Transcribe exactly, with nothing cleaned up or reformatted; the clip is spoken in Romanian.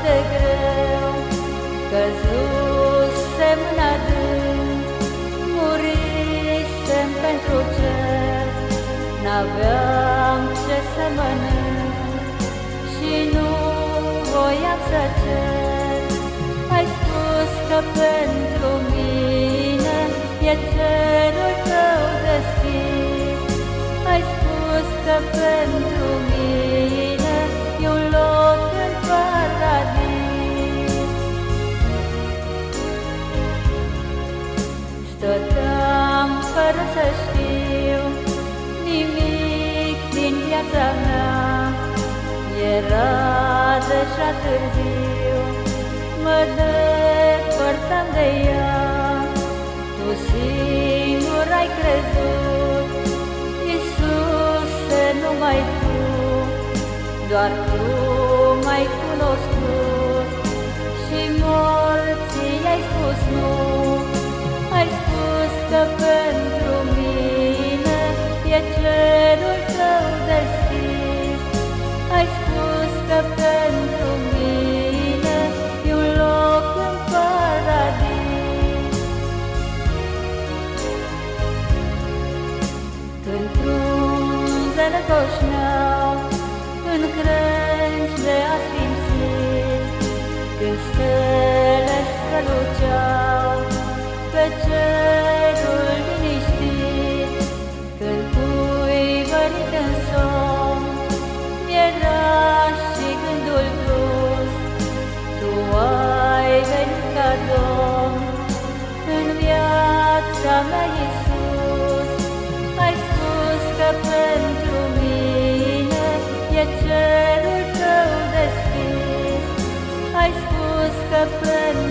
de greu, căzusem în adânc, murisem pentru cer, n-aveam ce să mănânc și nu voiam să cer. Ai spus că pentru mine e cerul tău deschis, ai spus că pentru mine e un loc în paradis. Stăteam fără să știu nimic din viața mea, era deja târziu, mă depărtam de ea. Tu singur ai crezut, Iisuse, numai Tu, doar Tu m-ai cunoscut și morții ai spus nu. Ai spus că pentru mine e cerul Tău deschis, ai spus că pentru mine e un loc în paradis. Când frunzele coșneau în crânci de asfințit, când stele străluceau pe cerul liniștit, când cuibărit în somn era și gândul dus, Tu ai venit ca Domn în viața mea, Iisus. Ai spus că pentru mine e cerul Tău deschis, ai spus că pentru